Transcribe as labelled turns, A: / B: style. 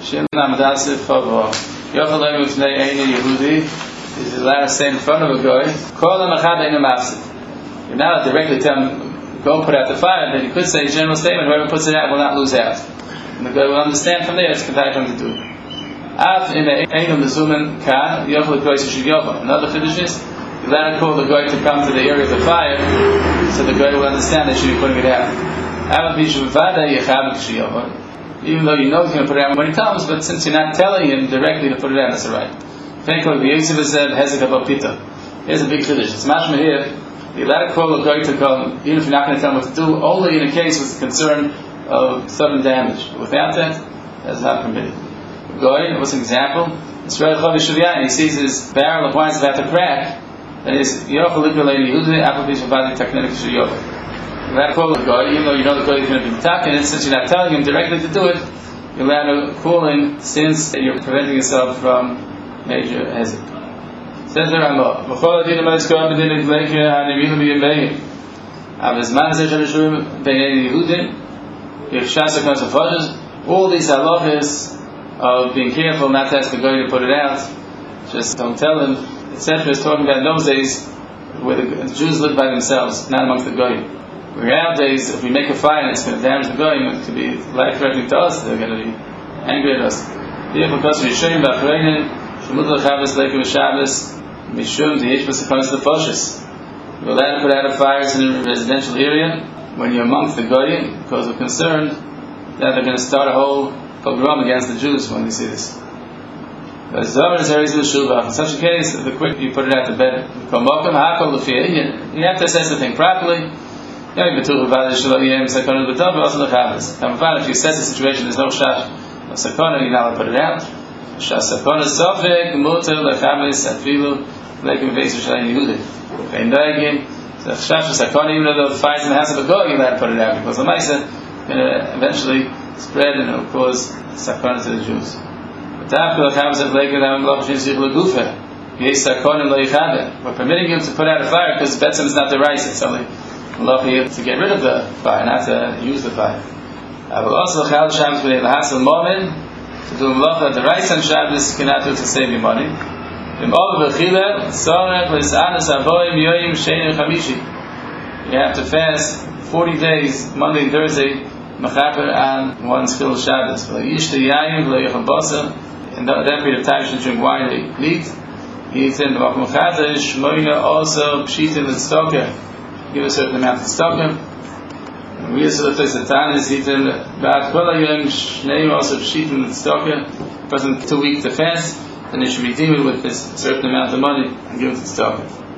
A: Shin Lamadasif Favo. Yochalim Ufnei Eini Yehudi is allowed to say in front of a guy, Kol HaMachad Einu Mafsid. You're not directly tell him, go put out the fire, then you could say a general statement, whoever puts it out will not lose out. And the guy will understand from there, it's contact from the do. Af in the Einu Mezumen Kan, Yochel Goy Shishig Yochel. Another Chiddush is, you let it call the guy to come to the area of the fire, so the guy will understand they should be putting it out. Even though you know he's going to put it out when he comes, but since you're not telling him directly to put it out, that's alright. Here's a big chiddush. It's mashma here. You let it call a guy to come, even if you're not going to tell him what to do, only in a case with concern of sudden damage. Without that, that's not permitted. Guy, what's an example? He sees his barrel of wine is about to crack, and he's that call the guy, even though you know the guy is going to be attacking it, since you're not telling him directly to do it, you're allowed to call him since you're preventing yourself from major hazard. Says the Ramah, all these halachas of being careful not to ask the guy to put it out, just don't tell him, etc. is talking about in those days where the Jews lived by themselves, not amongst the goyim. Nowadays, if we make a fire and it's going to damage the goyim, it could be life-threatening to us. They're going to be angry at us. You're allowed to put out a fire in a residential area when you're amongst the goyim because we're concerned that they're going to start a whole pogrom against the Jews when we see this. In such a case, the quicker you put it out to bed, you have to assess the thing properly. If you assess the situation, there's no shach, no sakana, you're not allowed to put it out. Sakana sofek, muter, lechamis, afilu, lekim vesu shalayim yehudi. Vein doegim, so shach, sakana, even though the fire's in the house of a goy, you're allowed to put it out, because the maisa is going to eventually spread and it will cause sakana to the Jews. We're permitting him to put out a fire because Betzim is not the rice, it's only lucky to get rid of the fire, not to use the fire. I will also chal Shabbos with the hassle moment to do malacha the rice on Shabbos cannot do to save you money. You have to fast 40 days, Monday and Thursday, mechaper on one schil Shabbos. In that period of time, you should drink wine or meat. He said the Makom Chadash, Moina also pshitin and stoker. Give a certain amount of stocker. We also look at the Tanis, eaten about Kolayim, Shnei also pshitin and stocker. Person 2 weeks to fast, then he should redeem it with this certain amount of money and give it to stocker.